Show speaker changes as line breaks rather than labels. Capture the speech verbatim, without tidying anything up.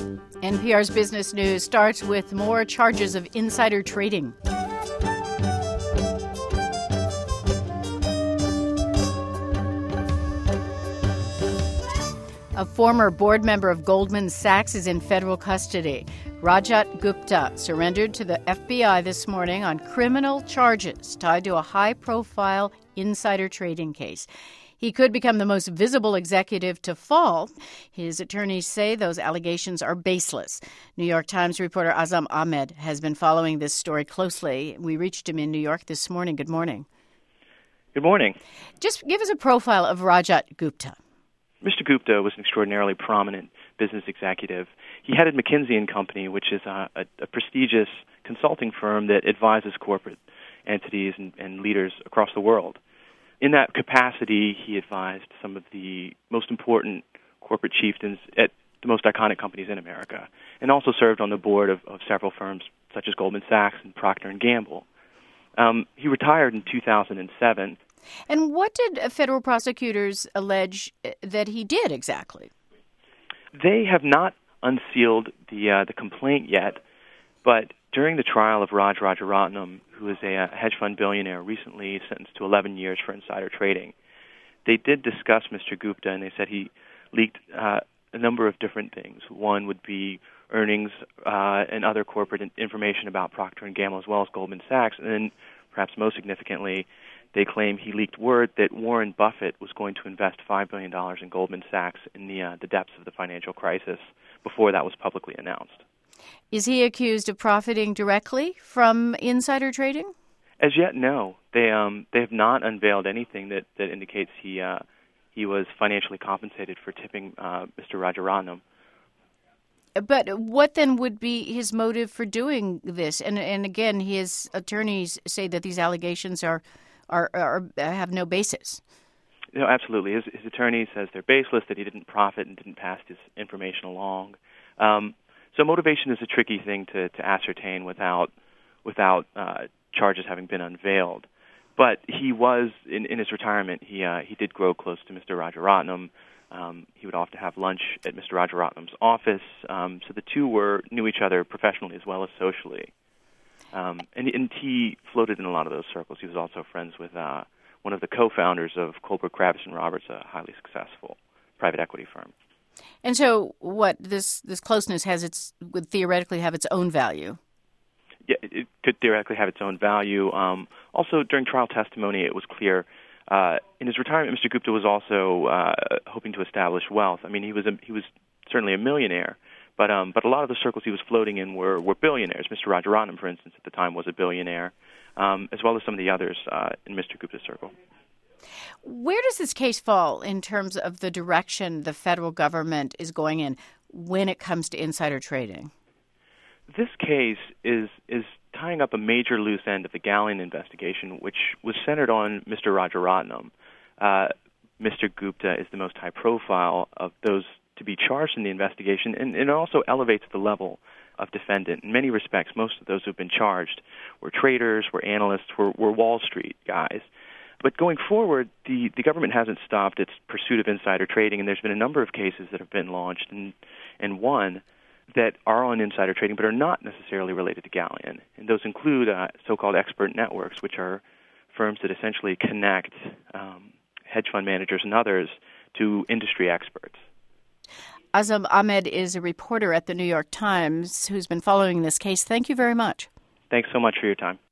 N P R's Business News starts with more charges of insider trading. A former board member of Goldman Sachs is in federal custody. Rajat Gupta surrendered to the F B I this morning on criminal charges tied to a high-profile insider trading case. He could become the most visible executive to fall. His attorneys say those allegations are baseless. New York Times reporter Azam Ahmed has been following this story closely. We reached him in New York this morning. Good morning.
Good morning.
Just give us a profile of Rajat Gupta.
Mister Gupta was an extraordinarily prominent business executive. He headed McKinsey and Company, which is a, a, a prestigious consulting firm that advises corporate entities and, and leaders across the world. In that capacity, he advised some of the most important corporate chieftains at the most iconic companies in America, and also served on the board of, of several firms such as Goldman Sachs and Procter and Gamble. Um, he retired in two thousand seven.
And what did federal prosecutors allege that he did exactly?
They have not unsealed the uh, the complaint yet, but during the trial of Raj Rajaratnam, who is a, a hedge fund billionaire recently sentenced to eleven years for insider trading, they did discuss Mister Gupta, and they said he leaked uh, a number of different things. One would be earnings uh, and other corporate information about Procter and Gamble as well as Goldman Sachs, and then perhaps most significantly, they claim he leaked word that Warren Buffett was going to invest five billion dollars in Goldman Sachs in the uh, the depths of the financial crisis before that was publicly announced.
Is he accused of profiting directly from insider trading?
As yet, no. They um they have not unveiled anything that, that indicates he uh, he was financially compensated for tipping uh, Mister Rajaratnam.
But what then would be his motive for doing this? And and again, his attorneys say that these allegations are are, are have no basis.
No, absolutely. His, his attorney says they're baseless, that he didn't profit and didn't pass his information along. Um, so motivation is a tricky thing to, to ascertain without without uh, charges having been unveiled. But he was in, in his retirement. He uh, he did grow close to Mister Rajaratnam. Um, he would often have lunch at Mister Rajaratnam's office. Um, so the two were knew each other professionally as well as socially. Um, and, and he floated in a lot of those circles. He was also friends with uh, one of the co-founders of Kohlberg Kravis and Roberts, a highly successful private equity firm.
And so, what this this closeness has its would theoretically have its own value.
Yeah, it could theoretically have its own value. Um, also, during trial testimony, it was clear uh, in his retirement, Mister Gupta was also uh, hoping to establish wealth. I mean, he was a, he was certainly a millionaire, but um, but a lot of the circles he was floating in were, were billionaires. Mister Rajaratnam, for instance, at the time was a billionaire, um, as well as some of the others uh, in Mister Gupta's circle.
Where does this case fall in terms of the direction the federal government is going in when it comes to insider trading?
This case is is tying up a major loose end of the Galleon investigation, which was centered on Mister Rajaratnam. Uh, Mister Gupta is the most high profile of those to be charged in the investigation, and, and it also elevates the level of defendant. In many respects, most of those who've been charged were traders, were analysts, were, were Wall Street guys. But going forward, the, the government hasn't stopped its pursuit of insider trading, and there's been a number of cases that have been launched and, and won that are on insider trading but are not necessarily related to Galleon. And those include uh, so-called expert networks, which are firms that essentially connect um, hedge fund managers and others to industry experts.
Azam Ahmed is a reporter at the New York Times who's been following this case. Thank you very much.
Thanks so much for your time.